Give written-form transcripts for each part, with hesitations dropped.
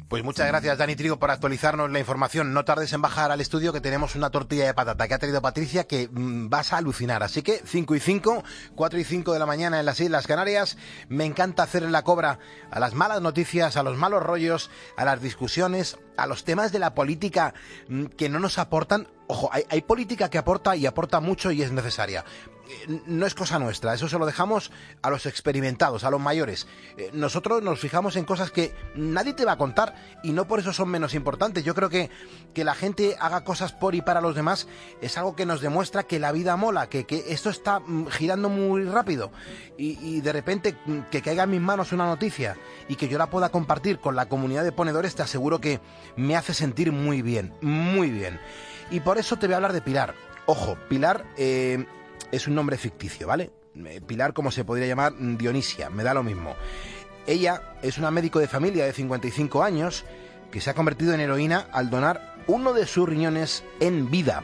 Pues muchas gracias, Dani Trigo, por actualizarnos la información. No tardes en bajar al estudio, que tenemos una tortilla de patata que ha traído Patricia que vas a alucinar. Así que 5 y 5, 4 y 5 de la mañana en las Islas Canarias. Me encanta hacerle la cobra a las malas noticias, a los malos rollos, a las discusiones, a los temas de la política que no nos aportan. Ojo, hay política que aporta y aporta mucho y es necesaria. No es cosa nuestra, eso se lo dejamos a los experimentados, a los mayores. Nosotros nos fijamos en cosas que nadie te va a contar y no por eso son menos importantes. Yo creo que la gente haga cosas por y para los demás es algo que nos demuestra que la vida mola, que esto está girando muy rápido y de repente que caiga en mis manos una noticia y que yo la pueda compartir con la comunidad de ponedores, te aseguro que me hace sentir muy bien, muy bien. Y por eso te voy a hablar de Pilar. Ojo, Pilar es un nombre ficticio, ¿vale? Pilar, como se podría llamar Dionisia, me da lo mismo. Ella es una médico de familia de 55 años que se ha convertido en heroína al donar uno de sus riñones en vida.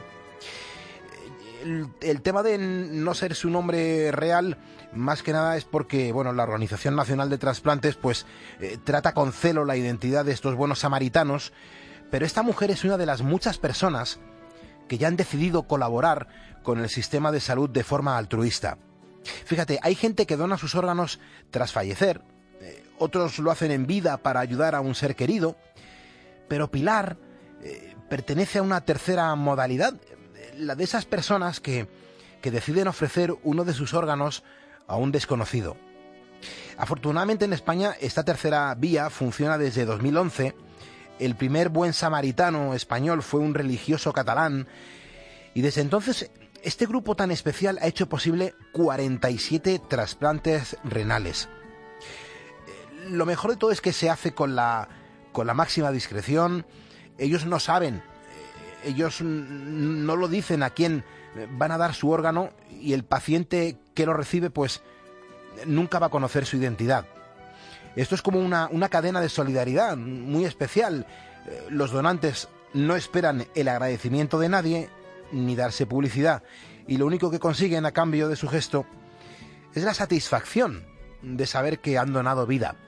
El tema de no ser su nombre real, más que nada es porque, bueno, la Organización Nacional de Trasplantes, pues, trata con celo la identidad de estos buenos samaritanos, pero esta mujer es una de las muchas personas que ya han decidido colaborar con el sistema de salud de forma altruista. Fíjate, hay gente que dona sus órganos tras fallecer, otros lo hacen en vida para ayudar a un ser querido, pero Pilar pertenece a una tercera modalidad, la de esas personas que deciden ofrecer uno de sus órganos a un desconocido. Afortunadamente en España esta tercera vía funciona desde 2011. El primer buen samaritano español fue un religioso catalán y desde entonces este grupo tan especial ha hecho posible 47 trasplantes renales. Lo mejor de todo es que se hace con la máxima discreción. Ellos no saben, ellos no lo dicen a quién van a dar su órgano y el paciente que lo recibe pues nunca va a conocer su identidad. Esto es como una cadena de solidaridad muy especial. Los donantes no esperan el agradecimiento de nadie ni darse publicidad y lo único que consiguen a cambio de su gesto es la satisfacción de saber que han donado vida.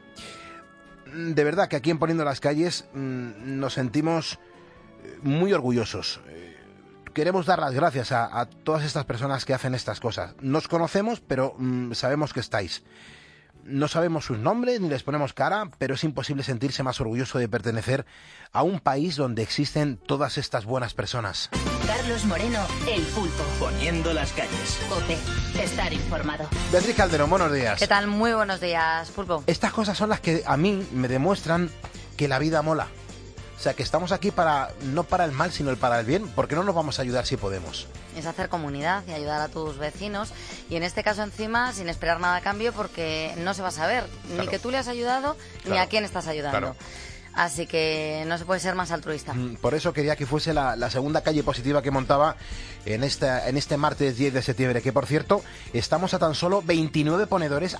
De verdad que aquí en Poniendo las Calles nos sentimos muy orgullosos. Queremos dar las gracias a todas estas personas que hacen estas cosas. Nos conocemos, pero sabemos que estáis. No sabemos sus nombres ni les ponemos cara, pero es imposible sentirse más orgulloso de pertenecer a un país donde existen todas estas buenas personas. Carlos Moreno, El Pulpo. Poniendo las calles. COPE. Estar informado. Beatriz Calderón, buenos días. ¿Qué tal? Muy buenos días, Pulpo. Estas cosas son las que a mí me demuestran que la vida mola. O sea, que estamos aquí no para el mal, sino para el bien, porque no nos vamos a ayudar si podemos. Es hacer comunidad y ayudar a tus vecinos. Y en este caso encima, sin esperar nada a cambio, porque no se va a saber ni que tú le has ayudado, ni a quién estás ayudando. Claro. Así que no se puede ser más altruista. Por eso quería que fuese la segunda calle positiva que montaba en este martes 10 de septiembre, que por cierto, estamos a tan solo 29 ponedores,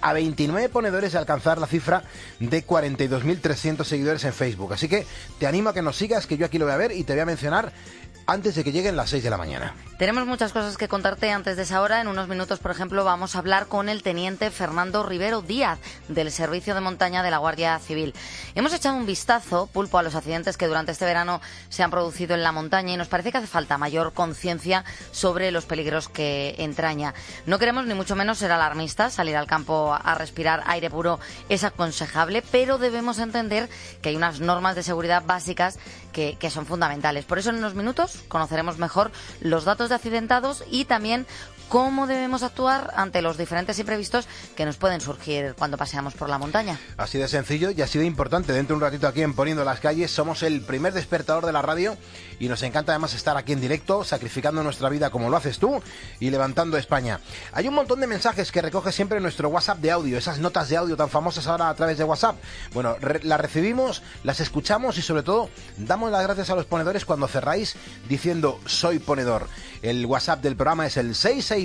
de alcanzar la cifra de 42.300 seguidores en Facebook. Así que te animo a que nos sigas, que yo aquí lo voy a ver y te voy a mencionar antes de que lleguen las 6 de la mañana. Tenemos muchas cosas que contarte antes de esa hora. En unos minutos, por ejemplo, vamos a hablar con el teniente Fernando Rivero Díaz, del Servicio de Montaña de la Guardia Civil. Hemos echado un vistazo, Pulpo, a los accidentes que durante este verano se han producido en la montaña y nos parece que hace falta mayor conciencia sobre los peligros que entraña. No queremos ni mucho menos ser alarmistas. Salir al campo a respirar aire puro es aconsejable, pero debemos entender que hay unas normas de seguridad básicas que son fundamentales. Por eso en unos minutos conoceremos mejor los datos de accidentados y también cómo debemos actuar ante los diferentes imprevistos que nos pueden surgir cuando paseamos por la montaña. Así de sencillo y así de importante. Dentro de un ratito aquí en Poniendo las Calles somos el primer despertador de la radio y nos encanta además estar aquí en directo, sacrificando nuestra vida como lo haces tú y levantando España. Hay un montón de mensajes que recoge siempre nuestro WhatsApp de audio, esas notas de audio tan famosas ahora a través de WhatsApp. Bueno, las recibimos, las escuchamos y sobre todo damos las gracias a los ponedores cuando cerráis diciendo soy ponedor. El WhatsApp del programa es el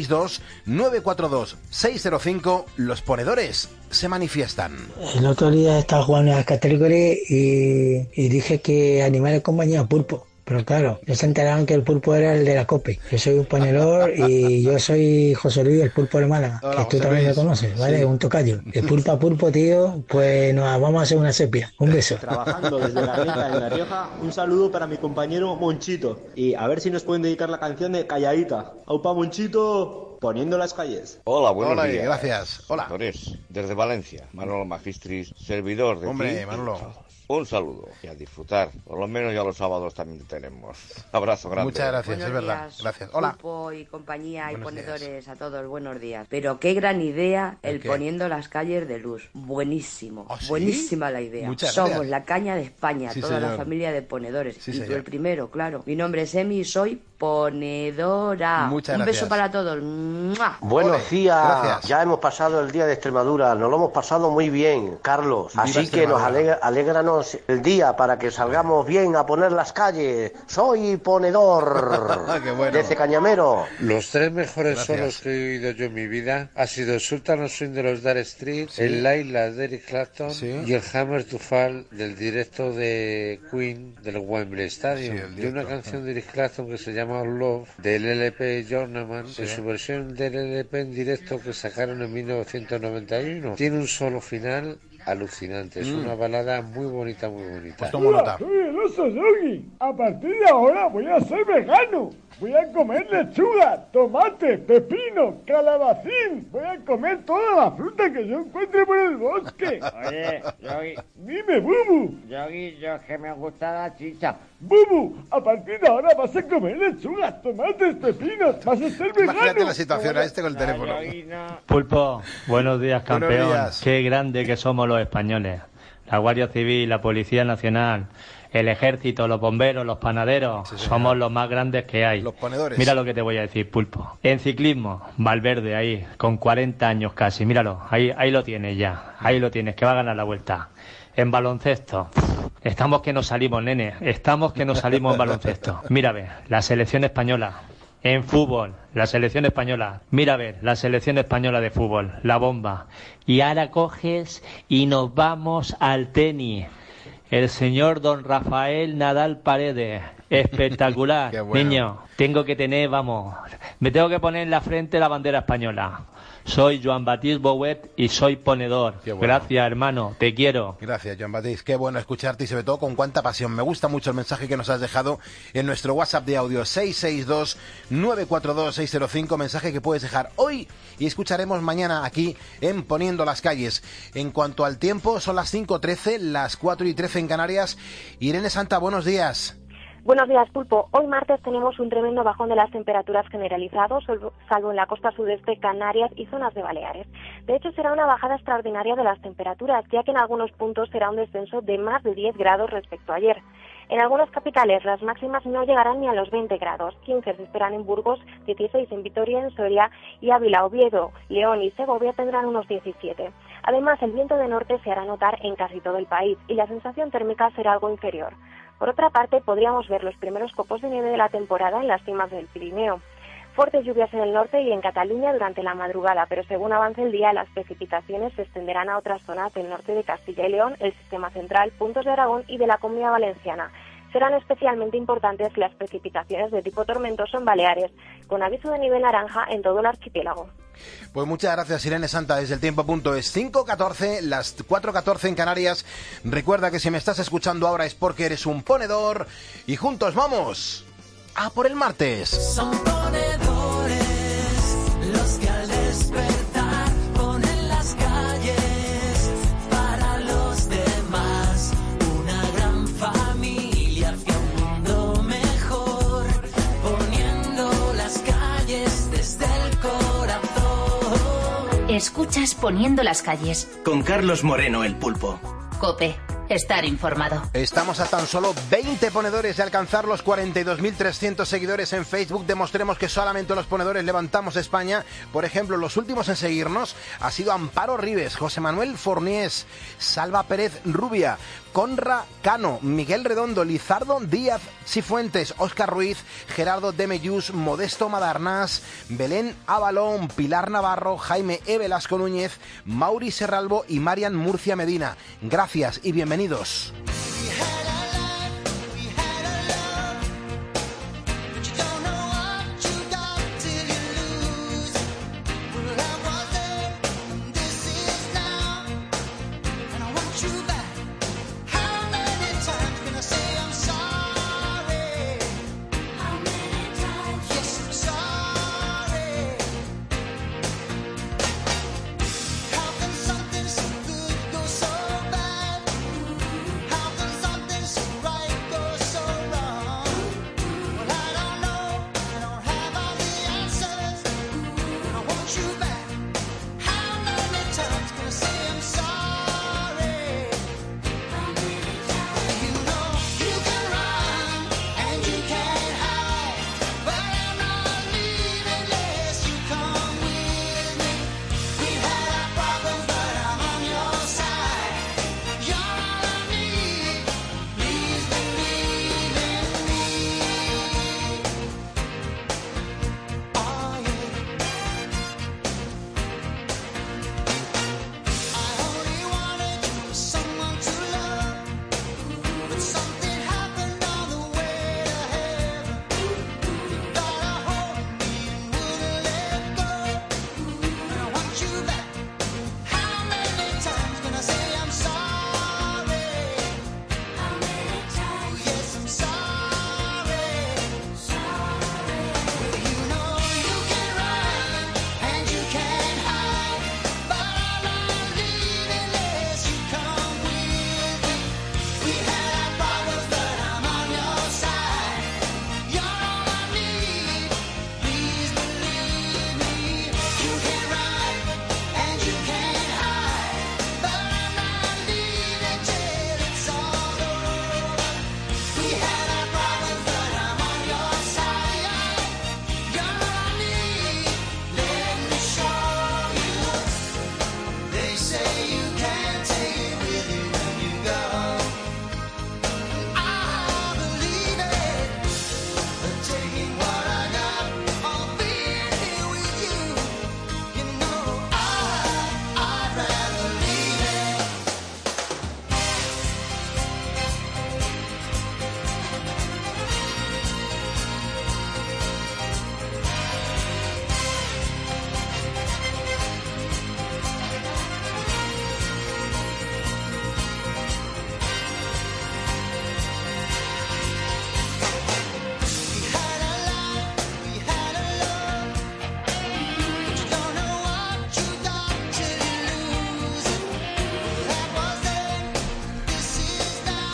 662-942-605. Los ponedores se manifiestan. El otro día estaba jugando a las categorías y dije que animales compañía pulpo. Pero claro, ya se enteraron que el pulpo era el de la COPE. Yo soy un ponedor y yo soy José Luis, el pulpo de Málaga, Hola, que tú José también Luis. me conoces, ¿vale? Sí. Un tocayo. De pulpo a pulpo, tío, pues nos vamos a hacer una sepia. Un beso. Trabajando desde Garnica en La Rioja, un saludo para mi compañero Monchito. Y a ver si nos pueden dedicar la canción de Calladita. Aupa Monchito, poniendo las calles. Hola, buenos Hola, días. Gracias. Hola. Señores, desde Valencia, Manolo Magistris, servidor de Hombre, ti y Manolo. de todos. Un saludo y a disfrutar. Por lo menos ya los sábados también tenemos. Abrazo grande. Muchas gracias, Buenos es verdad. días, Gracias. Hola. Pulpo y compañía y Buenos ponedores a todos, buenos días. Pero qué gran idea ¿El el qué? poniendo las calles de luz. Buenísimo, ¿Ah, sí? buenísima la idea. Muchas Somos gracias. la caña de España, Sí, toda la señor. familia de ponedores. Sí, y tú señor. el primero, claro. Mi nombre es Emi y soy ponedora. Muchas Un gracias. beso para todos. ¡Mua! Buenos Ole, días, gracias. ya hemos pasado el día de Extremadura, nos lo hemos pasado muy bien, Carlos. Viva Así que nos Extremadura. alégranos el día para que salgamos bien a poner las calles. Soy ponedor Qué bueno. desde Cañamero. Los tres mejores Gracias. solos que he oído yo en mi vida ha sido Sultan of Swing de los Dire Straits, el Laila de Eric Clapton Sí. y el Hammer to Fall del directo de Queen del Wembley Stadium. Sí, el de una directo. canción de Eric Clapton que se llama Love del LP Journeyman, Sí. en su versión del LP en directo que sacaron en 1991. Tiene un solo final alucinante, es una balada muy bonita, muy bonita. Pues tomo nota. Soy el oso Yogi. A partir de ahora voy a ser vegano. Voy a comer lechuga, tomate, pepino, calabacín. Voy a comer toda la fruta que yo encuentre por el bosque. Oye, Yogi, Dime, Bubu. Yogi, yo es que me gusta la chicha. Bubu, a partir de ahora vas a comer lechugas, tomates, pepinos. Vas a ser vegano. Imagínate la situación a este con el teléfono. Yogi, no. Pulpo, buenos días, Buenos campeón. días. Qué grande que somos los españoles. La Guardia Civil, la Policía Nacional, el Ejército, los bomberos, los panaderos, Sí, señor. somos los más grandes que hay. Los ponedores. Mira lo que te voy a decir, Pulpo. En ciclismo, Valverde ahí, con 40 años casi, míralo, ahí lo tienes ya, ahí lo tienes, que va a ganar la vuelta. En baloncesto, estamos que nos salimos, nene, estamos que nos salimos en baloncesto. Mira, ve, la selección española. En fútbol, la selección española. Mira a ver, la selección española de fútbol, la bomba. Y ahora coges y nos vamos al tenis. El señor don Rafael Nadal Paredes. Espectacular. Qué bueno. Niño, tengo que tener, vamos, me tengo que poner en la frente la bandera española. Soy Joan Baptiste Bouet y soy ponedor. Qué bueno. Gracias, hermano, te quiero. Gracias, Joan Batiste. Qué bueno escucharte y sobre todo con cuánta pasión. Me gusta mucho el mensaje que nos has dejado en nuestro WhatsApp de audio 662-942-605. Mensaje que puedes dejar hoy y escucharemos mañana aquí en Poniendo las Calles. En cuanto al tiempo, son las 5:13, las 4:13 en Canarias. Irene Santa, buenos días. Buenos días, Pulpo. Hoy martes tenemos un tremendo bajón de las temperaturas generalizados, salvo en la costa sudeste, Canarias y zonas de Baleares. De hecho, será una bajada extraordinaria de las temperaturas, ya que en algunos puntos será un descenso de más de 10 grados respecto a ayer. En algunas capitales las máximas no llegarán ni a los 20 grados. 15 se esperan en Burgos, 16 en Vitoria, en Soria y Ávila, Oviedo, León y Segovia tendrán unos 17. Además, el viento de norte se hará notar en casi todo el país y la sensación térmica será algo inferior. Por otra parte, podríamos ver los primeros copos de nieve de la temporada en las cimas del Pirineo. Fuertes lluvias en el norte y en Cataluña durante la madrugada, pero según avance el día, las precipitaciones se extenderán a otras zonas del norte de Castilla y León, el sistema central, puntos de Aragón y de la Comunidad Valenciana. Serán especialmente importantes las precipitaciones de tipo tormentoso en Baleares, con aviso de nivel naranja en todo el archipiélago. Pues muchas gracias, Irene Santa, desde el tiempo.es. 5:14, las 4:14 en Canarias. Recuerda que si me estás escuchando ahora es porque eres un ponedor y juntos vamos a por el martes. Son ponedores los que al despertar ponen las calles para los demás. Una gran familia hacia un mundo mejor, poniendo las calles desde el corazón. Escuchas Poniendo las Calles. Con Carlos Moreno, el Pulpo. COPE. Estar informado. Estamos a tan solo 20 ponedores de alcanzar los 42.300 seguidores en Facebook. Demostremos que solamente los ponedores levantamos España. Por ejemplo, los últimos en seguirnos ha sido Amparo Ribes, José Manuel Forniés, Salva Pérez Rubia, Conra Cano, Miguel Redondo, Lizardo Díaz Cifuentes, Óscar Ruiz, Gerardo Demeyús, Modesto Madarnás, Belén Avalón, Pilar Navarro, Jaime E. Velasco Núñez, Mauri Serralvo y Marian Murcia Medina. Gracias y bienvenidos.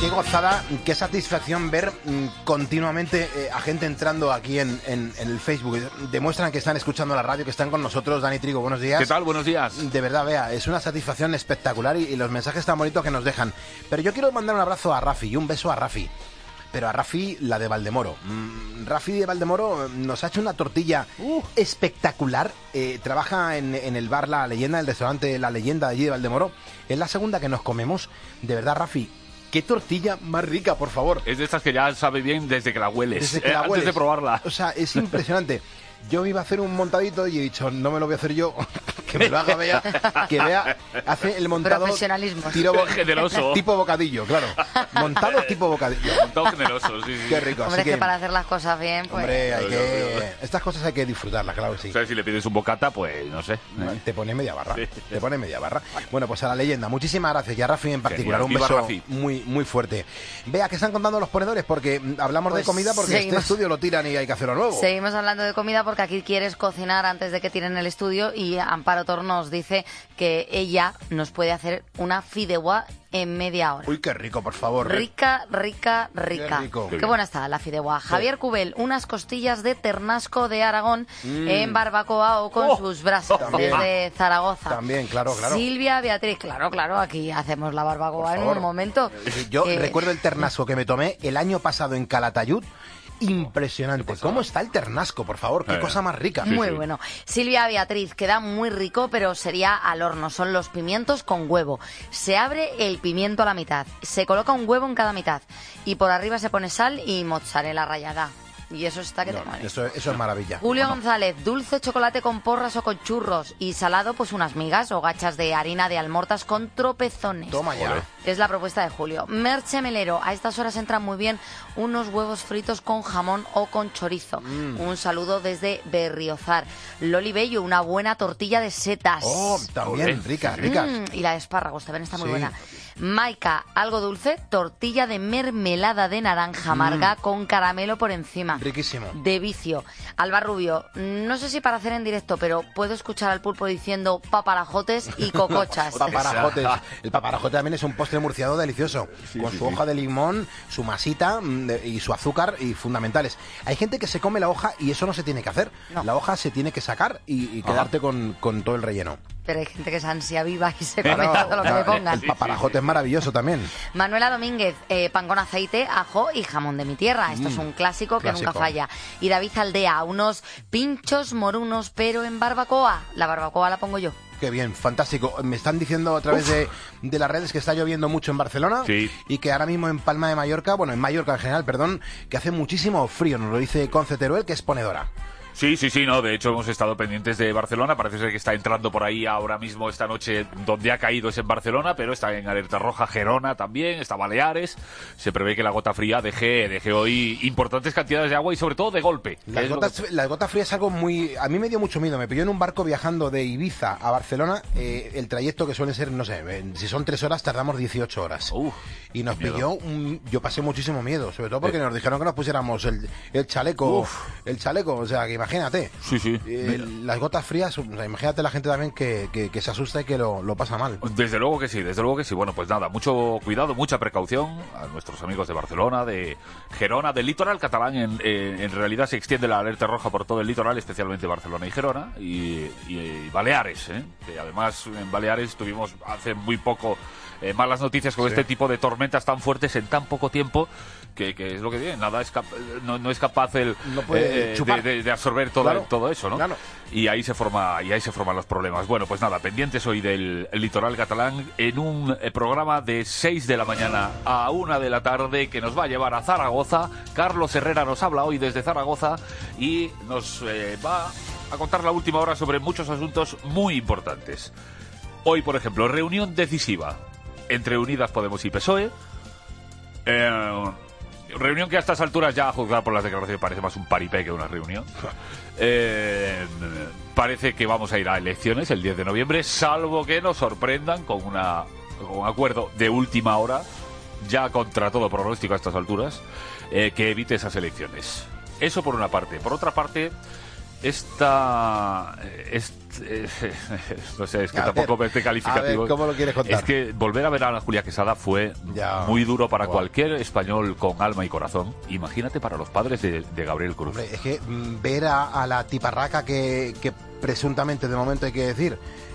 qué gozada, qué satisfacción ver continuamente a gente entrando aquí en el Facebook. Demuestran que están escuchando la radio, que están con nosotros. Dani Trigo, buenos días. ¿Qué tal? Buenos días. De verdad, Bea, es una satisfacción espectacular y los mensajes tan bonitos que nos dejan. Pero yo quiero mandar un abrazo a Rafi y un beso a Rafi. Pero a Rafi, la de Valdemoro. Rafi de Valdemoro nos ha hecho una tortilla espectacular. Trabaja en el bar La Leyenda, el restaurante La Leyenda de allí de Valdemoro. Es la segunda que nos comemos. De verdad, Rafi, qué tortilla más rica, por favor. Es de estas que ya sabe bien desde que la hueles. Desde que la hueles. Antes de probarla. O sea, es impresionante. Yo me iba a hacer un montadito y he dicho, no me lo voy a hacer yo, que me lo haga Bea, que Bea hace el montado profesionalismo. Generoso. Tipo bocadillo, claro. Montado tipo bocadillo. Montado generoso, sí. Qué rico. Hombre, así que para hacer las cosas bien, pues... Hombre, hay que... Estas cosas hay que disfrutarlas, claro que sí. O sea, si le pides un bocata, pues no sé. Te pone media barra. Sí. Te pone media barra. Bueno, pues a La Leyenda. Muchísimas gracias. Y a Rafi en particular. Genial. Un beso Rafi. muy, muy fuerte. Vea, ¿qué están contando los ponedores? Porque hablamos Pues de comida porque seguimos. este estudio lo tiran y hay que hacerlo nuevo. Seguimos hablando de comida porque aquí quieres cocinar antes de que tiren el estudio y Amparo Tor nos dice que ella nos puede hacer una fideuá en media hora. Uy, qué rico, por favor. Rica, rica, rica. Qué rico. Qué buena está la fideuá. Javier Cubel, unas costillas de ternasco de Aragón en barbacoa o con sus brasas También. desde Zaragoza. También, claro. Silvia Beatriz, claro, aquí hacemos la barbacoa en un momento. Yo recuerdo el ternasco que me tomé el año pasado en Calatayud. Impresionante. ¿Cómo está el ternasco, por favor? Qué cosa más rica. Muy bueno. Silvia Beatriz, queda muy rico, pero sería al horno. Son los pimientos con huevo. Se abre el pimiento a la mitad. Se coloca un huevo en cada mitad. Y por arriba se pone sal y mozzarella rallada. Y eso está que te mueres. Eso es maravilla. Julio González, dulce chocolate con porras o con churros. Y salado, pues unas migas o gachas de harina de almortas con tropezones. Toma ya. Es la propuesta de Julio. Merche Melero, a estas horas entran muy bien unos huevos fritos con jamón o con chorizo. Un saludo desde Berriozar. Loli Bello, una buena tortilla de setas. Oh, también, ricas. Y la de espárragos también está muy Sí. buena. Maika, algo dulce, tortilla de mermelada de naranja amarga con caramelo por encima. Riquísimo. De vicio. Alba Rubio, no sé si para hacer en directo, pero puedo escuchar al pulpo diciendo paparajotes y cocochas. Paparajotes. El paparajote también es un postre murciado delicioso. Con su hoja de limón, su masita y su azúcar y fundamentales. Hay gente que se come la hoja y eso no se tiene que hacer. No. La hoja se tiene que sacar y quedarte con todo el relleno. Pero hay gente que es ansia viva y se come todo lo que me pongan. El paparajote es maravilloso también. Manuela Domínguez, pan con aceite, ajo y jamón de mi tierra. Esto es un clásico que nunca falla. Y David Aldea, unos pinchos morunos, pero en barbacoa. La barbacoa la pongo yo. Qué bien, fantástico. Me están diciendo a través de las redes que está lloviendo mucho en Barcelona y que ahora mismo en Palma de Mallorca, bueno, en Mallorca en general, perdón, que hace muchísimo frío. Nos lo dice Conce Teruel, que es ponedora. Sí, no, de hecho hemos estado pendientes de Barcelona, parece ser que está entrando por ahí ahora mismo esta noche, donde ha caído es en Barcelona, pero está en alerta roja Gerona también, está Baleares, se prevé que la gota fría deje hoy importantes cantidades de agua y sobre todo de golpe. Las gotas frías es algo muy... A mí me dio mucho miedo, me pilló en un barco viajando de Ibiza a Barcelona, el trayecto que suele ser, no sé, si son 3 horas tardamos 18 horas. Y nos pilló, yo pasé muchísimo miedo, sobre todo porque nos dijeron que nos pusiéramos el chaleco, o sea, que imagínate. Las gotas frías, o sea, imagínate la gente también que se asusta y que lo pasa mal. Desde luego que sí. Bueno, pues nada, mucho cuidado, mucha precaución a nuestros amigos de Barcelona, de Gerona, del litoral catalán. En realidad se extiende la alerta roja por todo el litoral, especialmente Barcelona y Gerona, y Baleares, que además en Baleares tuvimos hace muy poco malas noticias con este tipo de tormentas tan fuertes en tan poco tiempo, que es lo que tiene, nada no es capaz de absorber todo eso, ¿no? Claro. Y ahí se forman los problemas. Bueno, pues nada, pendientes hoy del litoral catalán en un programa de 6 de la mañana a 1 de la tarde que nos va a llevar a Zaragoza. Carlos Herrera nos habla hoy desde Zaragoza y nos va a contar la última hora sobre muchos asuntos muy importantes. Hoy, por ejemplo, reunión decisiva entre Unidas Podemos y PSOE. Reunión que a estas alturas, ya a juzgar por las declaraciones, parece más un paripé que una reunión. Parece que vamos a ir a elecciones el 10 de noviembre, salvo que nos sorprendan con un acuerdo de última hora, ya contra todo pronóstico a estas alturas, que evite esas elecciones. Eso por una parte. Por otra parte, no sé, es que tampoco me esté calificativo. ¿Cómo lo quieres contar? Es que volver a ver a Julia Quesada fue muy duro para cualquier español con alma y corazón. Imagínate para los padres de Gabriel Cruz. Hombre, es que ver a la tiparraca que presuntamente, de momento hay que decir,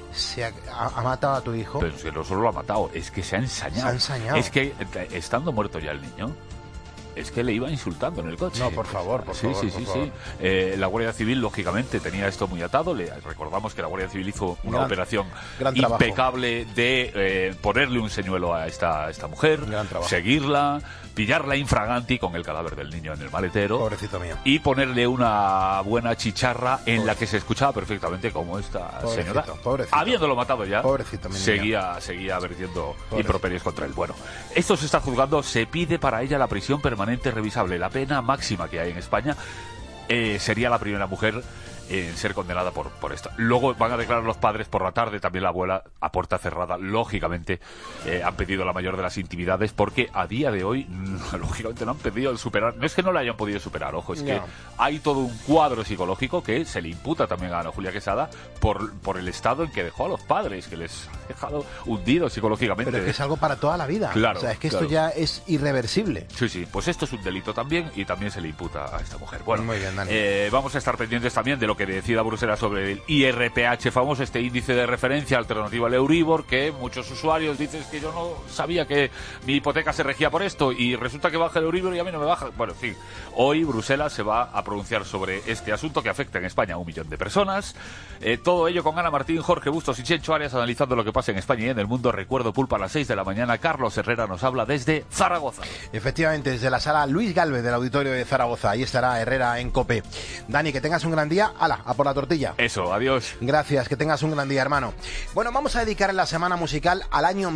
ha matado a tu hijo. Pero si no solo lo ha matado, es que se ha ensañado. Es que estando muerto ya el niño, es que le iba insultando en el coche. No, por favor, por favor. Sí. La Guardia Civil, lógicamente, tenía esto muy atado. Recordamos que la Guardia Civil hizo una operación impecable de ponerle un señuelo a esta mujer, seguirla, pillarla infraganti con el cadáver del niño en el maletero. Pobrecito mío. Y ponerle una buena chicharra en la que se escuchaba perfectamente cómo esta señora, habiéndolo matado ya, seguía vertiendo improperios contra él. Bueno, esto se está juzgando. Se pide para ella la prisión permanente revisable. La pena máxima que hay en España. Sería la primera mujer en ser condenada por esto. Luego van a declarar los padres por la tarde, también la abuela, a puerta cerrada. Lógicamente han pedido la mayor de las intimidades, porque a día de hoy lógicamente no han pedido superar. No es que no la hayan podido superar, ojo, es que hay todo un cuadro psicológico que se le imputa también a Ana Julia Quesada por el estado en que dejó a los padres, que les ha dejado hundidos psicológicamente. Pero es algo para toda la vida. Claro, o sea, es que esto ya es irreversible. Sí, pues esto es un delito también, y también se le imputa a esta mujer. Bueno, muy bien, Dani. Vamos a estar pendientes también de lo que decida Bruselas sobre el IRPH famoso, este índice de referencia alternativo al Euribor, que muchos usuarios dicen que yo no sabía que mi hipoteca se regía por esto y resulta que baja el Euribor y a mí no me baja. Bueno, en fin, hoy Bruselas se va a pronunciar sobre este asunto que afecta en España a 1 millón de personas. Todo ello con Ana Martín, Jorge Bustos y Chencho Arias analizando lo que pasa en España y en el mundo. Recuerdo, Pulpo, a las 6 de la mañana. Carlos Herrera nos habla desde Zaragoza. Efectivamente, desde la sala Luis Gálvez del Auditorio de Zaragoza. Ahí estará Herrera en COPE. Dani, que tengas un gran día. ¡Hala! A por la tortilla. Eso, adiós. Gracias, que tengas un gran día, hermano. Bueno, vamos a dedicar la semana musical al año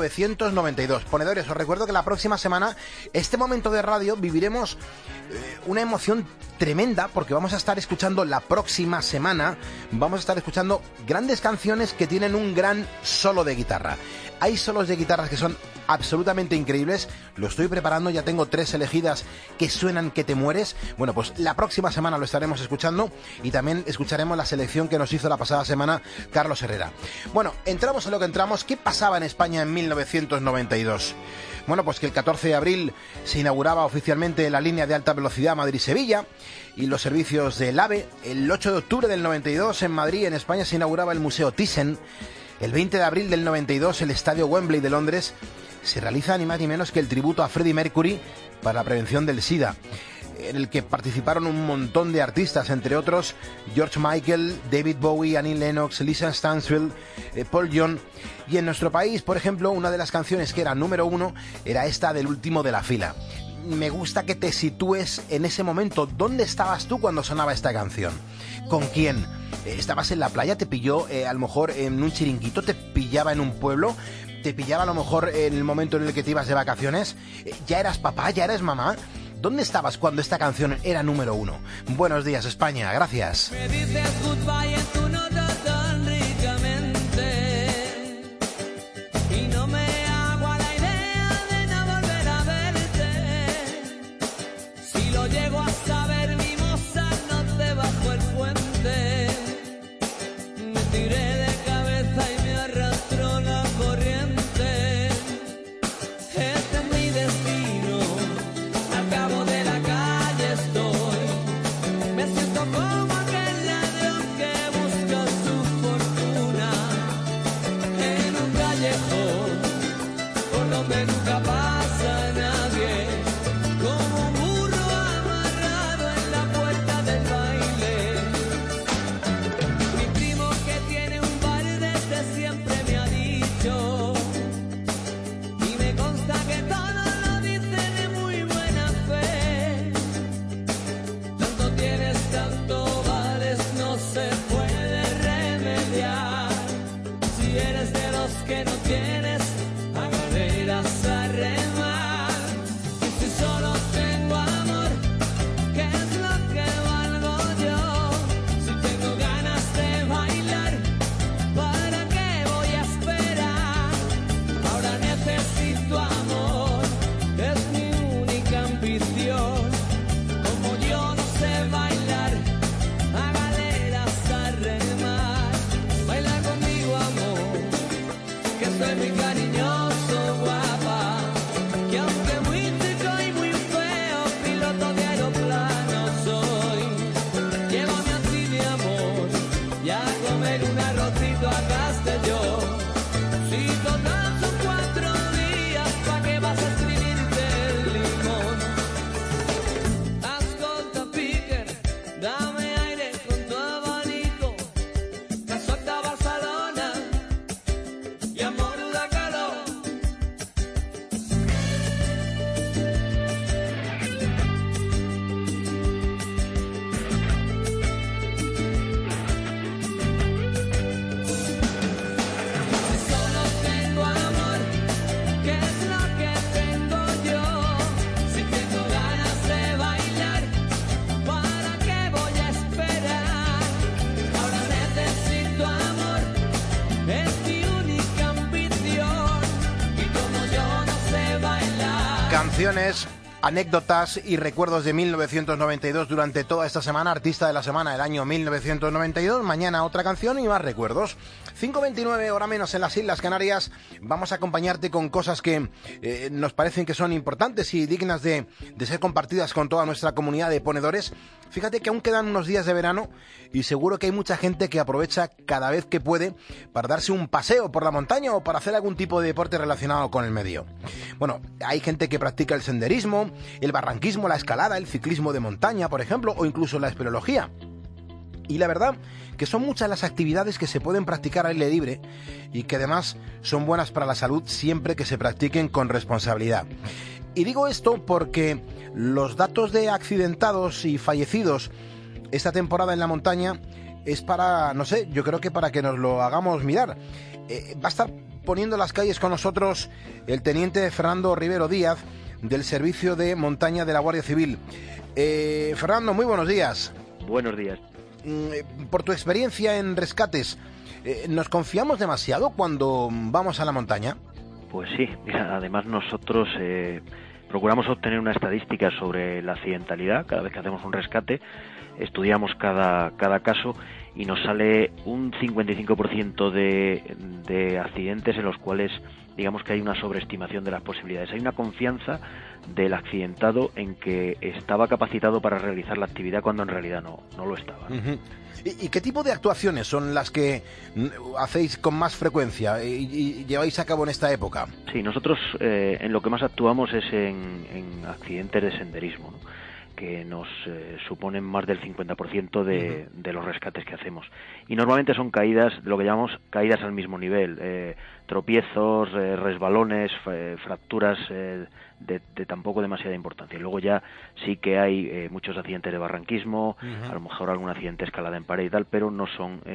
1992. Ponedores, os recuerdo que la próxima semana, este momento de radio, viviremos una emoción tremenda, porque vamos a estar escuchando la próxima semana, vamos a estar escuchando grandes canciones que tienen un gran solo de guitarra. Hay solos de guitarras que son absolutamente increíbles. Lo estoy preparando, ya tengo 3 elegidas que suenan que te mueres. Bueno, pues la próxima semana lo estaremos escuchando y también escucharemos la selección que nos hizo la pasada semana Carlos Herrera. Bueno, entramos en lo que entramos. ¿Qué pasaba en España en 1992? Bueno, pues que el 14 de abril se inauguraba oficialmente la línea de alta velocidad Madrid-Sevilla y los servicios del AVE. El 8 de octubre del 92 en Madrid, en España, se inauguraba el Museo Thyssen. El 20 de abril del 92, el Estadio Wembley de Londres, se realiza ni más ni menos que el tributo a Freddie Mercury para la prevención del SIDA, en el que participaron un montón de artistas, entre otros George Michael, David Bowie, Annie Lennox, Lisa Stansfield, Paul Young. Y en nuestro país, por ejemplo, una de las canciones que era número 1 era esta del último de la fila. Me gusta que te sitúes en ese momento. ¿Dónde estabas tú cuando sonaba esta canción? ¿Con quién? ¿Estabas en la playa? ¿Te pilló a lo mejor en un chiringuito? ¿Te pillaba en un pueblo? ¿Te pillaba a lo mejor en el momento en el que te ibas de vacaciones? ¿Ya eras papá? ¿Ya eres mamá? ¿Dónde estabas cuando esta canción era número 1? Buenos días, España. Gracias. Me dices goodbye en tu nota tan ricamente y no me hago a la idea de no volver a verte. Si lo llego a saber, mi moza, no te bajo el puente. Me tiré de cabeza y me arrastró la corriente. Este es mi destino. Al cabo de la calle estoy. Me siento como aquel ladrón que busca Canciones, anécdotas y recuerdos de 1992 durante toda esta semana. Artista de la semana del año 1992. Mañana otra canción y más recuerdos. 5:29, hora menos en las Islas Canarias. Vamos a acompañarte con cosas que nos parecen que son importantes y dignas de ser compartidas con toda nuestra comunidad de ponedores. Fíjate que aún quedan unos días de verano y seguro que hay mucha gente que aprovecha cada vez que puede para darse un paseo por la montaña o para hacer algún tipo de deporte relacionado con el medio. Bueno, hay gente que practica el senderismo, el barranquismo, la escalada, el ciclismo de montaña, por ejemplo, o incluso la espeleología. Y la verdad que son muchas las actividades que se pueden practicar al aire libre y que además son buenas para la salud siempre que se practiquen con responsabilidad. Y digo esto porque los datos de accidentados y fallecidos esta temporada en la montaña es para, no sé, yo creo que para que nos lo hagamos mirar. Va a estar poniendo las calles con nosotros el teniente Fernando Rivero Díaz, del Servicio de Montaña de la Guardia Civil. Fernando, muy buenos días. Buenos días. Por tu experiencia en rescates, ¿nos confiamos demasiado cuando vamos a la montaña? Pues sí, mira, además nosotros procuramos obtener una estadística sobre la accidentalidad. Cada vez que hacemos un rescate, estudiamos cada caso y nos sale un 55% de accidentes en los cuales digamos que hay una sobreestimación de las posibilidades. Hay una confianza del accidentado en que estaba capacitado para realizar la actividad cuando en realidad no lo estaba. Uh-huh. ¿Y qué tipo de actuaciones son las que hacéis con más frecuencia y lleváis a cabo en esta época? Sí, nosotros en lo que más actuamos es en accidentes de senderismo, ¿no?, que nos suponen más del 50% de los rescates que hacemos. Y normalmente son caídas, lo que llamamos caídas al mismo nivel, tropiezos, resbalones, fracturas de tampoco demasiada importancia. Y luego ya sí que hay muchos accidentes de barranquismo, a lo mejor algún accidente de escalada en pared y tal, pero no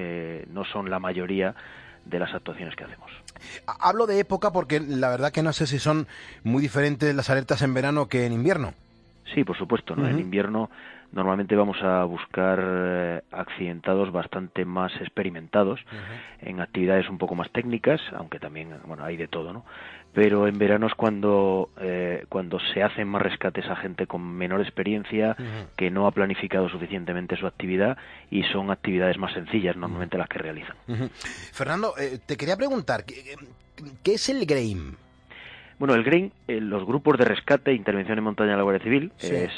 son la mayoría de las actuaciones que hacemos. Hablo de época porque la verdad que no sé si son muy diferentes las alertas en verano que en invierno. Sí, por supuesto, ¿no? En invierno normalmente vamos a buscar accidentados bastante más experimentados, en actividades un poco más técnicas, aunque también, bueno, hay de todo, ¿no? Pero en verano es cuando se hacen más rescates a gente con menor experiencia, que no ha planificado suficientemente su actividad, y son actividades más sencillas normalmente las que realizan. Fernando, te quería preguntar, ¿qué es el GRAIM? Bueno, el GRAIM, los grupos de rescate e intervención en montaña de la Guardia Civil, sí, es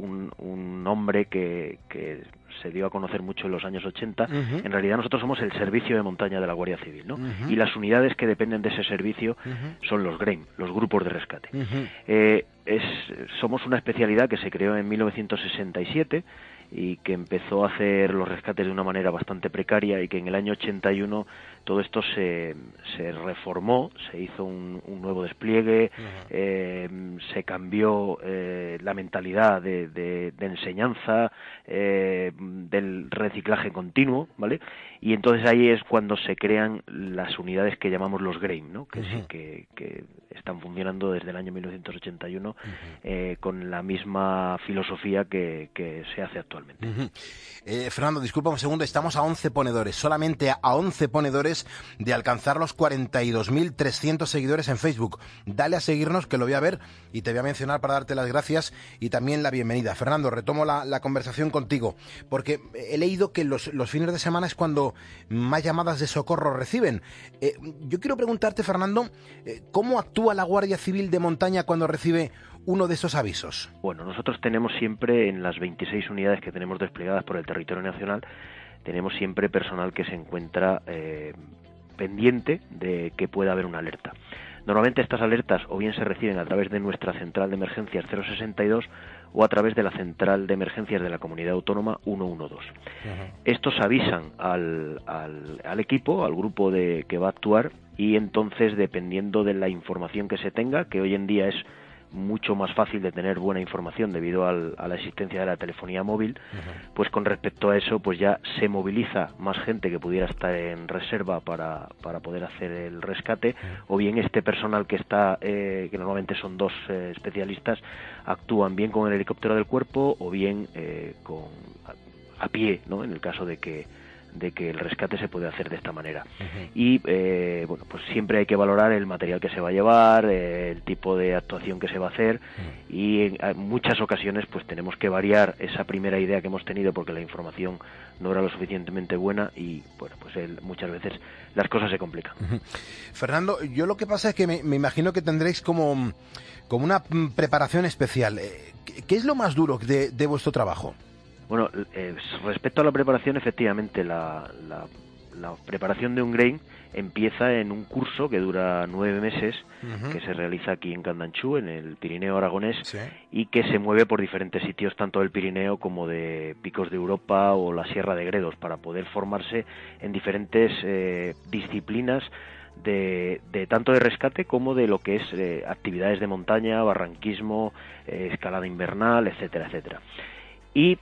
un nombre que se dio a conocer mucho en los años 80. En realidad nosotros somos el Servicio de Montaña de la Guardia Civil, ¿no? Y las unidades que dependen de ese servicio son los GRAIM, los grupos de rescate. Somos una especialidad que se creó en 1967 y que empezó a hacer los rescates de una manera bastante precaria, y que en el año 81 todo esto se reformó, se hizo un nuevo despliegue, se cambió la mentalidad de enseñanza, del reciclaje continuo, ¿vale? Y entonces ahí es cuando se crean las unidades que llamamos los GRAIM, ¿no? Que sí que están funcionando desde el año 1981 con la misma filosofía que se hace actualmente. Fernando, disculpa un segundo, estamos a 11 ponedores, solamente a 11 ponedores de alcanzar los 42.300 seguidores en Facebook. Dale a seguirnos, que lo voy a ver y te voy a mencionar para darte las gracias y también la bienvenida. Fernando, retomo la conversación contigo, porque he leído que los fines de semana es cuando más llamadas de socorro reciben. Yo quiero preguntarte, Fernando, ¿cómo actúa la Guardia Civil de Montaña cuando recibe uno de esos avisos? Bueno, nosotros tenemos siempre, en las 26 unidades que tenemos desplegadas por el territorio nacional, tenemos siempre personal que se encuentra pendiente de que pueda haber una alerta. Normalmente estas alertas o bien se reciben a través de nuestra central de emergencias 062 o a través de la central de emergencias de la comunidad autónoma 112. Estos avisan al equipo, al grupo que va a actuar, y entonces, dependiendo de la información que se tenga, que hoy en día es mucho más fácil de tener buena información debido a la existencia de la telefonía móvil, pues con respecto a eso, pues ya se moviliza más gente que pudiera estar en reserva para poder hacer el rescate, o bien este personal que está, que normalmente son dos especialistas, actúan bien con el helicóptero del cuerpo o bien a pie, ¿no?, en el caso de que de que el rescate se puede hacer de esta manera. Y bueno, pues siempre hay que valorar el material que se va a llevar, el tipo de actuación que se va a hacer, y en muchas ocasiones pues tenemos que variar esa primera idea que hemos tenido porque la información no era lo suficientemente buena y bueno, pues muchas veces las cosas se complican. Fernando, yo lo que pasa es que me imagino que tendréis como una preparación especial. ¿Qué es lo más duro de vuestro trabajo? Bueno, respecto a la preparación, efectivamente, la preparación de un grain empieza en un curso que dura 9 meses, que se realiza aquí en Candanchú, en el Pirineo aragonés, y que se mueve por diferentes sitios, tanto del Pirineo como de Picos de Europa o la Sierra de Gredos, para poder formarse en diferentes disciplinas de tanto de rescate como de lo que es actividades de montaña, barranquismo, escalada invernal, etcétera, etcétera. Y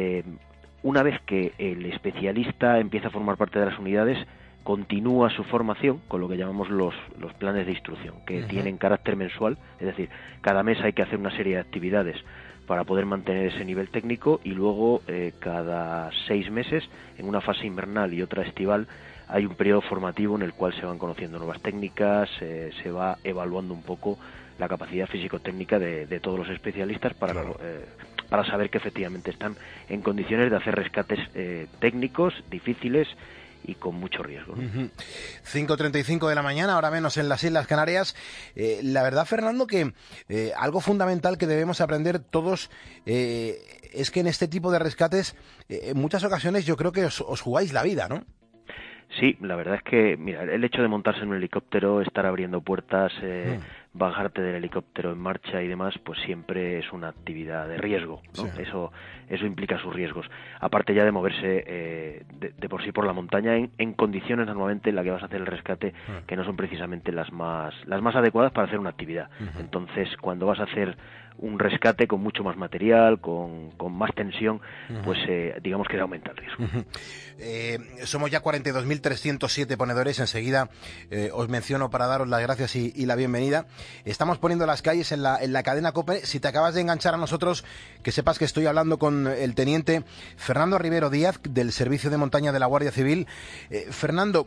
una vez que el especialista empieza a formar parte de las unidades, continúa su formación con lo que llamamos los planes de instrucción, que tienen carácter mensual, es decir, cada mes hay que hacer una serie de actividades para poder mantener ese nivel técnico, y luego cada 6 meses, en una fase invernal y otra estival, hay un periodo formativo en el cual se van conociendo nuevas técnicas, se va evaluando un poco la capacidad físico-técnica de todos los especialistas para saber que efectivamente están en condiciones de hacer rescates técnicos, difíciles y con mucho riesgo, ¿no? 5:35 de la mañana, ahora menos en las Islas Canarias. La verdad, Fernando, que algo fundamental que debemos aprender todos es que en este tipo de rescates, en muchas ocasiones yo creo que os jugáis la vida, ¿no? Sí, la verdad es que, mira, el hecho de montarse en un helicóptero, estar abriendo puertas, bajarte del helicóptero en marcha y demás, pues siempre es una actividad de riesgo, ¿no? Sí. Eso implica sus riesgos. Aparte ya de moverse de por sí por la montaña en condiciones normalmente en las que vas a hacer el rescate que no son precisamente las más adecuadas para hacer una actividad. Entonces, cuando vas a hacer un rescate con mucho más material, con más tensión, pues digamos que aumenta el riesgo. Somos ya 42.307 ponedores. Enseguida os menciono para daros las gracias y la bienvenida. Estamos poniendo las calles en la cadena COPE. Si te acabas de enganchar a nosotros, que sepas que estoy hablando con el teniente Fernando Rivero Díaz, del Servicio de Montaña de la Guardia Civil. Fernando,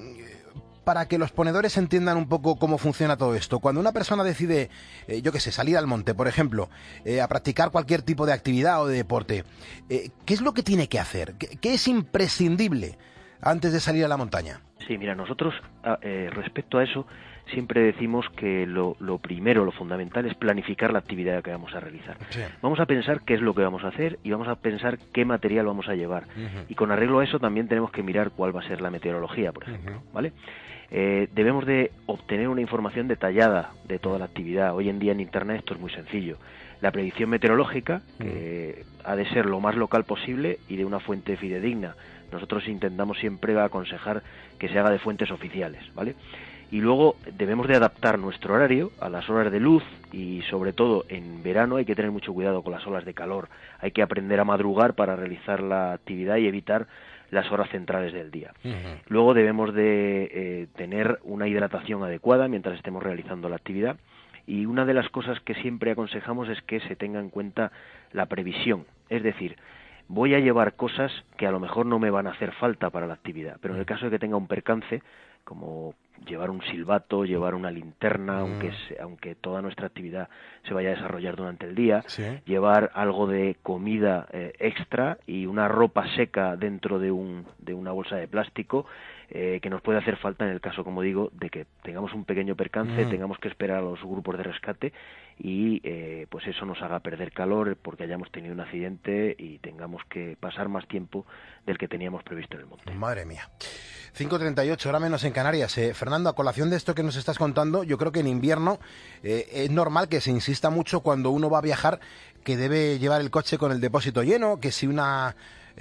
para que los ponedores entiendan un poco cómo funciona todo esto, cuando una persona decide, yo qué sé, salir al monte, por ejemplo, a practicar cualquier tipo de actividad o de deporte, ¿qué es lo que tiene que hacer? ¿Qué es imprescindible antes de salir a la montaña? Sí, mira, nosotros respecto a eso siempre decimos que lo primero, lo fundamental es planificar la actividad que vamos a realizar. Sí. Vamos a pensar qué es lo que vamos a hacer y vamos a pensar qué material vamos a llevar. Y con arreglo a eso también tenemos que mirar cuál va a ser la meteorología, por ejemplo, ¿vale? Debemos de obtener una información detallada de toda la actividad. Hoy en día en Internet esto es muy sencillo. La predicción meteorológica, que ha de ser lo más local posible y de una fuente fidedigna. Nosotros intentamos siempre aconsejar que se haga de fuentes oficiales, ¿vale? Y luego debemos de adaptar nuestro horario a las horas de luz y sobre todo en verano hay que tener mucho cuidado con las olas de calor. Hay que aprender a madrugar para realizar la actividad y evitar las horas centrales del día. Luego debemos de tener una hidratación adecuada mientras estemos realizando la actividad. Y una de las cosas que siempre aconsejamos es que se tenga en cuenta la previsión. Es decir, voy a llevar cosas que a lo mejor no me van a hacer falta para la actividad, pero en el caso de que tenga un percance, como llevar un silbato, llevar una linterna, aunque toda nuestra actividad se vaya a desarrollar durante el día, llevar algo de comida extra y una ropa seca dentro de una bolsa de plástico, que nos puede hacer falta en el caso, como digo, de que tengamos un pequeño percance, tengamos que esperar a los grupos de rescate y pues eso nos haga perder calor porque hayamos tenido un accidente y tengamos que pasar más tiempo del que teníamos previsto en el monte. Madre mía. 5:38, ahora menos en Canarias. Fernando, a colación de esto que nos estás contando, yo creo que en invierno es normal que se insista mucho cuando uno va a viajar que debe llevar el coche con el depósito lleno, que si una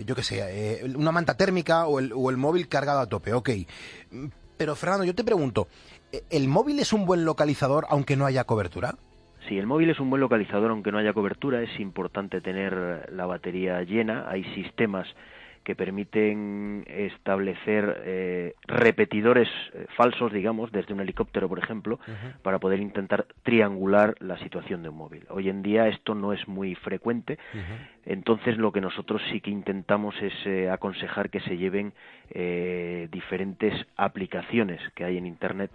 manta térmica o el móvil cargado a tope, ok. Pero Fernando, yo te pregunto, ¿el móvil es un buen localizador aunque no haya cobertura? Sí, el móvil es un buen localizador aunque no haya cobertura. Es importante tener la batería llena. Hay sistemas que permiten establecer repetidores falsos, digamos, desde un helicóptero, por ejemplo, para poder intentar triangular la situación de un móvil. Hoy en día esto no es muy frecuente, entonces lo que nosotros sí que intentamos es aconsejar que se lleven diferentes aplicaciones que hay en Internet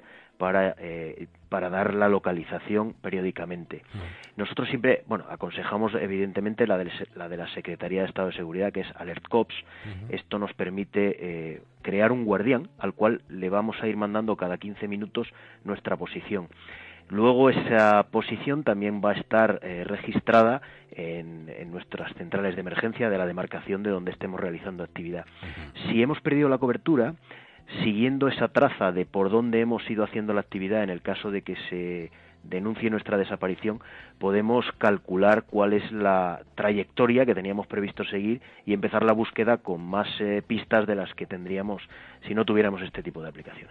para dar la localización periódicamente. Nosotros siempre, aconsejamos evidentemente la de la Secretaría de Estado de Seguridad, que es Alert Cops. Esto nos permite crear un guardián al cual le vamos a ir mandando cada 15 minutos nuestra posición. Luego esa posición también va a estar registrada en nuestras centrales de emergencia de la demarcación de donde estemos realizando actividad. Si hemos perdido la cobertura, siguiendo esa traza de por dónde hemos ido haciendo la actividad en el caso de que se denuncie nuestra desaparición, podemos calcular cuál es la trayectoria que teníamos previsto seguir y empezar la búsqueda con más pistas de las que tendríamos si no tuviéramos este tipo de aplicaciones.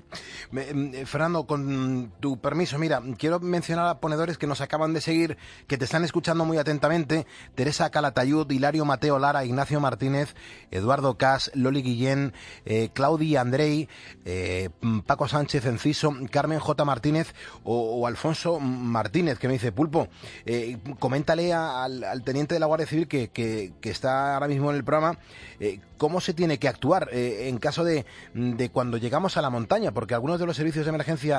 Fernando, con tu permiso, mira, quiero mencionar a ponedores que nos acaban de seguir, que te están escuchando muy atentamente: Teresa Calatayud, Hilario Mateo Lara, Ignacio Martínez, Eduardo Cas, Loli Guillén, Claudia Andrei, Paco Sánchez Enciso, Carmen J. Martínez o Alfonso Martínez, que me dice: Pulpo, coméntale al teniente de la Guardia Civil que está ahora mismo en el programa, cómo se tiene que actuar en caso de cuando llegamos a la montaña, porque algunos de los servicios de emergencia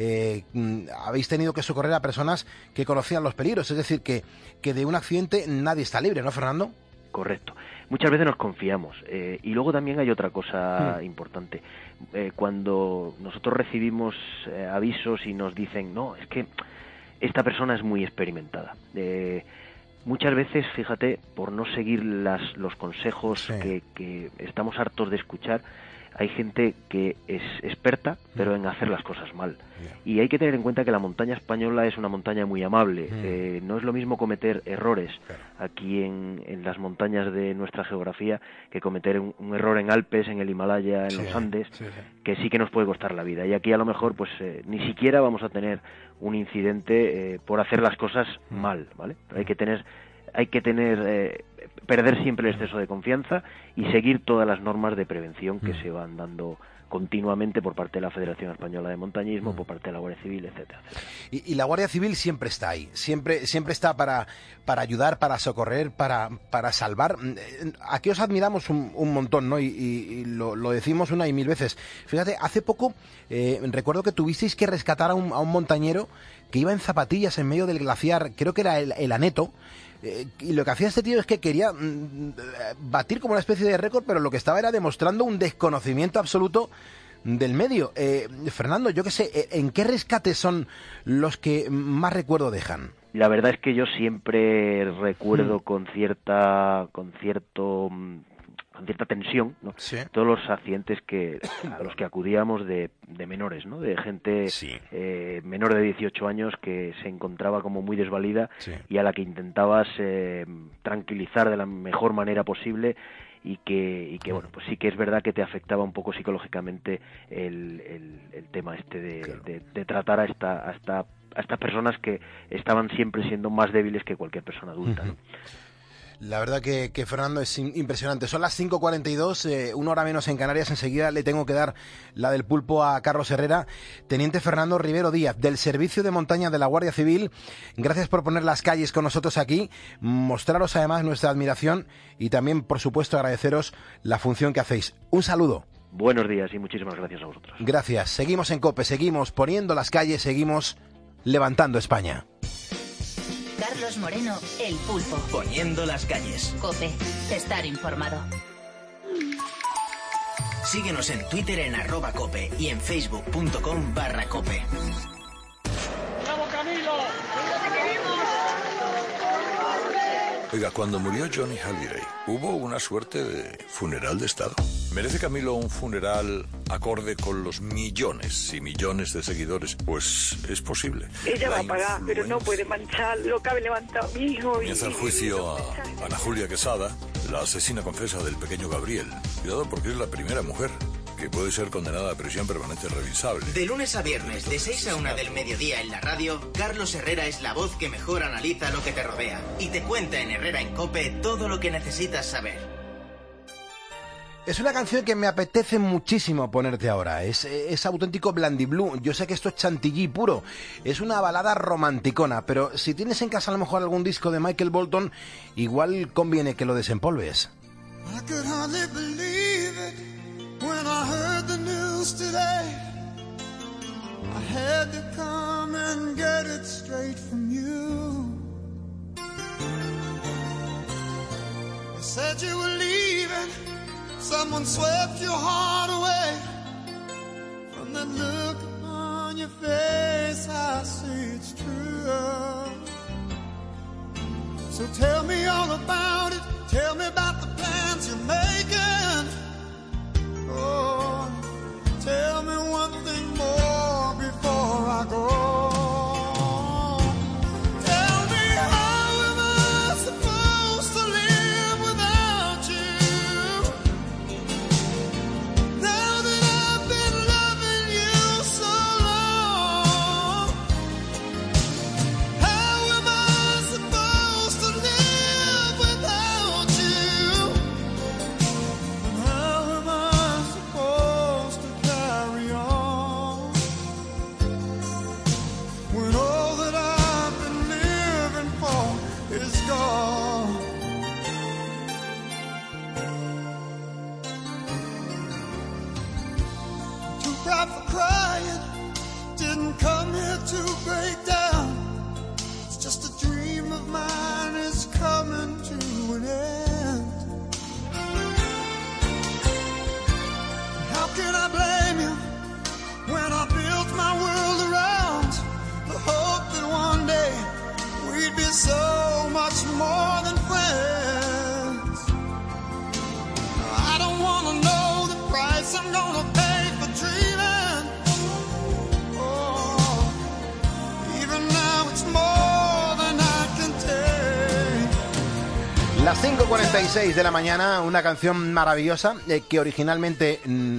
habéis tenido que socorrer a personas que conocían los peligros, es decir, que de un accidente nadie está libre, ¿no, Fernando? Correcto. Muchas veces nos confiamos. Y luego también hay otra cosa importante. Cuando nosotros recibimos avisos y nos dicen, no, es que esta persona es muy experimentada. Muchas veces, fíjate, por no seguir los consejos que estamos hartos de escuchar, hay gente que es experta, pero en hacer las cosas mal. Y hay que tener en cuenta que la montaña española es una montaña muy amable. No es lo mismo cometer errores aquí en las montañas de nuestra geografía que cometer un error en Alpes, en el Himalaya, en los Andes, que sí que nos puede costar la vida. Y aquí a lo mejor pues ni siquiera vamos a tener un incidente por hacer las cosas mal, ¿vale? Hay que perder siempre el exceso de confianza y seguir todas las normas de prevención que se van dando continuamente por parte de la Federación Española de Montañismo, por parte de la Guardia Civil, etcétera, etcétera. Y la Guardia Civil siempre está ahí, siempre está para ayudar, para socorrer, para salvar. Aquí os admiramos un montón, ¿no? Y lo decimos una y mil veces. Fíjate, hace poco recuerdo que tuvisteis que rescatar a un montañero que iba en zapatillas en medio del glaciar, creo que era el Aneto. Y lo que hacía este tío es que quería batir como una especie de récord, pero lo que estaba era demostrando un desconocimiento absoluto del medio. Fernando, yo qué sé, ¿en qué rescates son los que más recuerdo dejan? La verdad es que yo siempre recuerdo con cierta tensión, ¿no? Todos los accidentes a los que acudíamos de menores, ¿no? De gente menor de 18 años que se encontraba como muy desvalida y a la que intentabas tranquilizar de la mejor manera posible y que bueno, pues sí que es verdad que te afectaba un poco psicológicamente el tema de tratar a estas personas que estaban siempre siendo más débiles que cualquier persona adulta, ¿no? La verdad que Fernando, es impresionante. Son las 5:42, una hora menos en Canarias. Enseguida le tengo que dar la del pulpo a Carlos Herrera. Teniente Fernando Rivero Díaz, del Servicio de Montaña de la Guardia Civil, gracias por poner las calles con nosotros aquí, mostraros además nuestra admiración y también, por supuesto, agradeceros la función que hacéis. Un saludo. Buenos días y muchísimas gracias a vosotros. Gracias. Seguimos en COPE, seguimos poniendo las calles, seguimos levantando España. Carlos Moreno, El Pulpo. Poniendo las calles. COPE. Estar informado. Síguenos en Twitter en @cope y en facebook.com/cope. ¡Bravo, Camilo! Oiga, cuando murió Johnny Hallyday, hubo una suerte de funeral de Estado. ¿Merece Camilo un funeral acorde con los millones y millones de seguidores? Pues es posible. Ella va a pagar, pero no puede manchar lo que ha levantado mi hijo. Comienza el juicio a Ana Julia Quesada, la asesina confesa del pequeño Gabriel. Cuidado porque es la primera mujer que puede ser condenada a prisión permanente revisable. De lunes a viernes, de 6 a 1 del mediodía en la radio, Carlos Herrera es la voz que mejor analiza lo que te rodea y te cuenta en Herrera en COPE todo lo que necesitas saber. Es una canción que me apetece muchísimo ponerte ahora. Es auténtico Blandy Blue. Yo sé que esto es chantilly puro. Es una balada romanticona, pero si tienes en casa a lo mejor algún disco de Michael Bolton, igual conviene que lo desempolves. I could hardly believe it when I heard the news today. I had to come and get it straight from you. You said you were leaving. Someone swept your heart away. From that look on your face, I see it's true. So tell me all about it. Tell me about the plans you're making. Oh, tell me one thing more before I go. To break down, it's just a dream of mine is coming to an end. How can I blame you when I built my world around the hope that one day we'd be so much more than friends? I don't want to know the price I'm gonna pay for dreaming. Las 5:46 de la mañana, una canción maravillosa que originalmente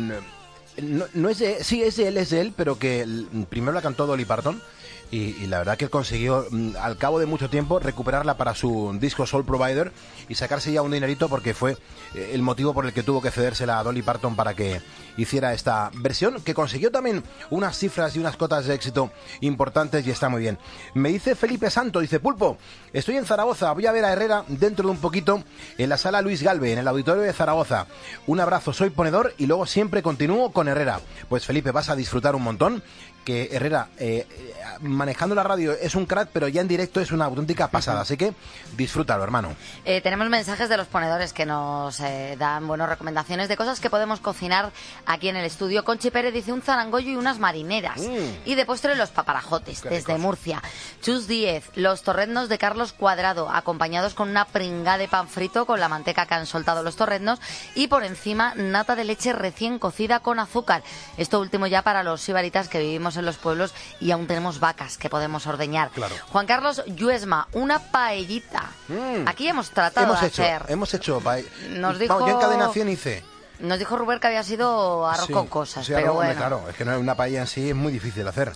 no es de, sí es de él, pero que primero la cantó Dolly Parton y la verdad que él consiguió al cabo de mucho tiempo recuperarla para su disco Soul Provider y sacarse ya un dinerito porque fue el motivo por el que tuvo que cedérsela a Dolly Parton para que hiciera esta versión, que consiguió también unas cifras y unas cotas de éxito importantes y está muy bien. Me dice Felipe Santo, dice: Pulpo, estoy en Zaragoza, voy a ver a Herrera dentro de un poquito en la sala Luis Galve, en el auditorio de Zaragoza. Un abrazo, soy ponedor y luego siempre continúo con Herrera. Pues Felipe, vas a disfrutar un montón, que Herrera manejando la radio es un crack, pero ya en directo es una auténtica pasada, así que disfrútalo, hermano. Tenemos mensajes de los ponedores que nos dan recomendaciones de cosas que podemos cocinar aquí en el estudio. Conchi Pérez dice: un zarangollo y unas marineras. Y de postre los paparajotes, desde Murcia. Chus 10, los torreznos de Carlos Cuadrado, acompañados con una pringá de pan frito con la manteca que han soltado los torreznos y por encima nata de leche recién cocida con azúcar. Esto último ya para los sibaritas que vivimos en los pueblos y aún tenemos vacas que podemos ordeñar. Claro. Juan Carlos Lluesma, una paellita. Aquí hemos tratado de hacer. Hemos hecho nos dijo, yo en Cadenación hice. Nos dijo Rubén que había sido arroz con cosas, pero bueno. Claro, es que una paella en sí es muy difícil de hacer.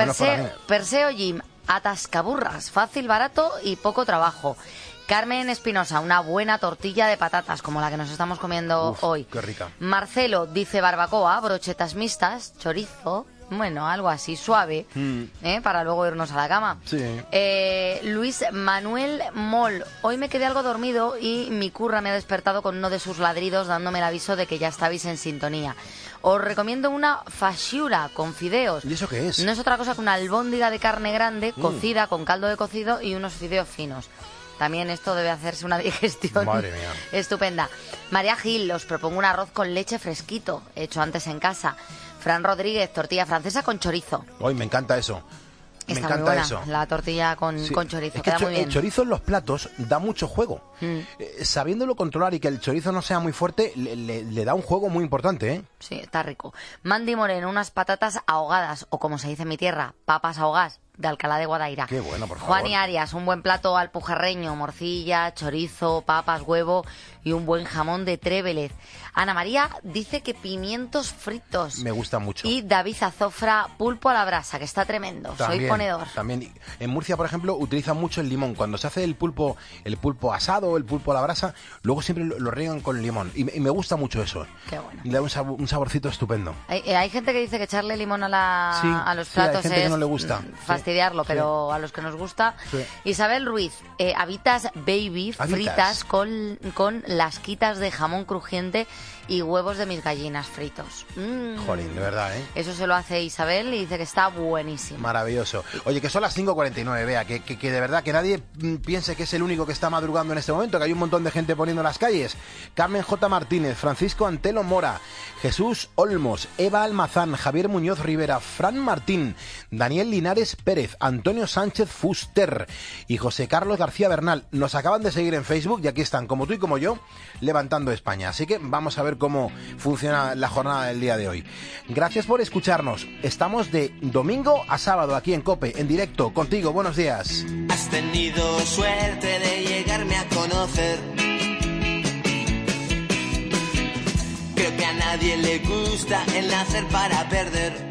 Perseo Jim, atascaburras, fácil, barato y poco trabajo. Carmen Espinosa, una buena tortilla de patatas, como la que nos estamos comiendo hoy. Qué rica. Marcelo dice: barbacoa, brochetas mixtas, chorizo, bueno, algo así, suave, para luego irnos a la cama. Sí. Luis Manuel Moll, hoy me quedé algo dormido y mi curra me ha despertado con uno de sus ladridos dándome el aviso de que ya estabais en sintonía. Os recomiendo una fasciura con fideos. ¿Y eso qué es? No es otra cosa que una albóndiga de carne grande, cocida con caldo de cocido y unos fideos finos. También esto debe hacerse una digestión estupenda. María Gil, os propongo un arroz con leche fresquito, hecho antes en casa. Fran Rodríguez, tortilla francesa con chorizo. Hoy me encanta eso. Me Está encanta muy buena, eso. La tortilla con chorizo. Es que queda muy bien. El chorizo en los platos da mucho juego. Sabiéndolo controlar y que el chorizo no sea muy fuerte, le da un juego muy importante, ¿eh? Sí, está rico. Mandy Moreno, unas patatas ahogadas, o como se dice en mi tierra, papas ahogadas. de Alcalá de Guadaira. Qué bueno, por favor. Juan y Arias, un buen plato alpujarreño, morcilla, chorizo, papas, huevo y un buen jamón de Trévelez. Ana María dice que pimientos fritos. Me gusta mucho. Y David Azofra, pulpo a la brasa, que está tremendo. También, soy ponedor. También. En Murcia, por ejemplo, utilizan mucho el limón. Cuando se hace el pulpo asado, el pulpo a la brasa, luego siempre lo riegan con limón. Y me gusta mucho eso. Qué bueno. Y le da un saborcito estupendo. Hay gente que dice que echarle limón a los platos hay gente es que no le gusta. fastidiarlo, pero a los que nos gusta. Sí. Isabel Ruiz, habitas baby fritas con lasquitas de jamón crujiente y huevos de mis gallinas fritos. Jolín, de verdad, ¿eh? Eso se lo hace Isabel y dice que está buenísimo. Maravilloso. Oye, que son las 5:49, vea, que de verdad que nadie piense que es el único que está madrugando en este momento, que hay un montón de gente poniendo las calles. Carmen J. Martínez, Francisco Antelo Mora, Jesús Olmos, Eva Almazán, Javier Muñoz Rivera, Fran Martín, Daniel Linares Pérez, Antonio Sánchez Fuster y José Carlos García Bernal. Nos acaban de seguir en Facebook y aquí están, como tú y como yo, levantando España. Así que vamos a ver cómo funciona la jornada del día de hoy. Gracias por escucharnos. Estamos de domingo a sábado aquí en COPE, en directo, contigo. Buenos días. Has tenido suerte de llegarme a conocer. Creo que a nadie le gusta el nacer para perder.